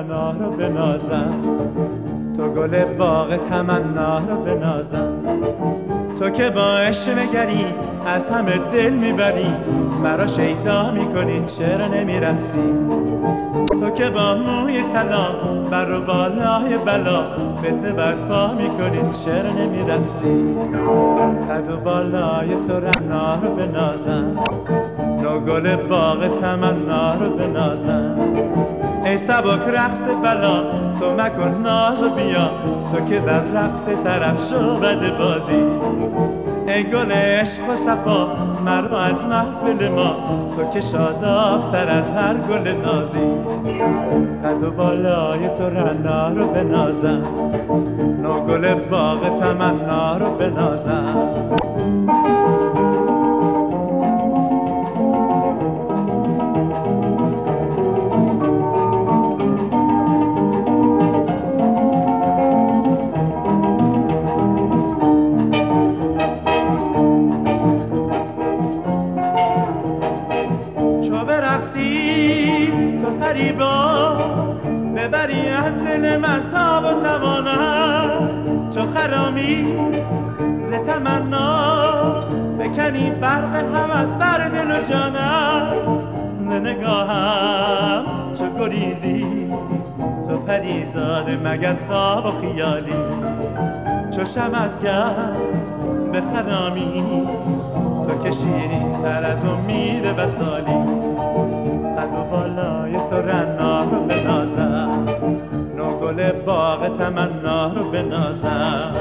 تمنا رو بنازم، تو گل باغ تمنا رو بنازم. تو که با عشق نگری از همه دل میبری، مرا شیدا میکنی چرا نمیرقصی؟ تو که با موی طلا بر و بالای بلا فتنه برپا میکنی چرا نمیرقصی؟ قد و بالای تو رعنا رو بنازم، نو گل باغ تمنا رو بنازم. ای سبک رقص بلا تو مکن ناز و بیا، تو که در رقص طرف شو بد بازی. ای گل عشق و صفا مرا از محفل ما، تو که شاداب تر از هر گل نازی. قد و بالای تو رعنا رو بنازم، نو گل باغ تمنا رو بنازم. تو فریبا ببری از دل من تاب و توانم، چو خرامی ز تمنا بکنی برق هوس بر دل و جانم. ز نگاهم چو گریزی تو پریزاده مگر خواب و خیالی، چو شمعگر به خرامی تو که شیرین تر از امید وصالی. قد و بالای تو رعنا رو بنازم، نو گل باغ تمنا رو بنازم.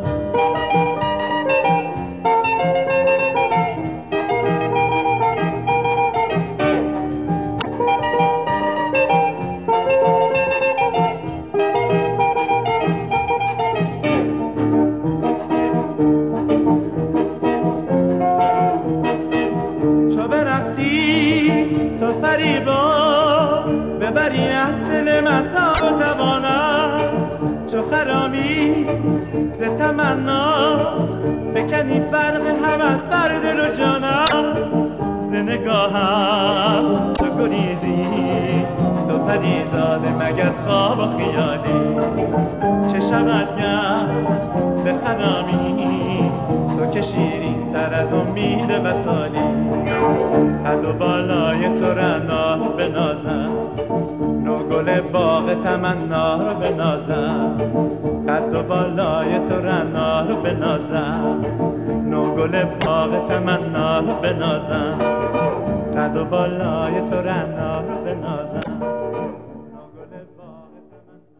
چو برقصی تو فریبا ببری از دل من تاب و توانم، چو خرامی ز تمنا فکنی برق هوس بر دل و جانم. ز نگاهم چو گریزی تو پریزاده مگر خواب و خیالی، چه شودگر به خرامی تو که شیرین تر از امید وصالی. قد و بالای تو رعنا رو بنازم، نو گل باغ تمنا رو بنازم. قد و بالای تو رعنا رو بنازم، نو گل باغ تمنا رو بنازم. قد و بالای تو رعنا رو بنازم، نو گل باغ تمنا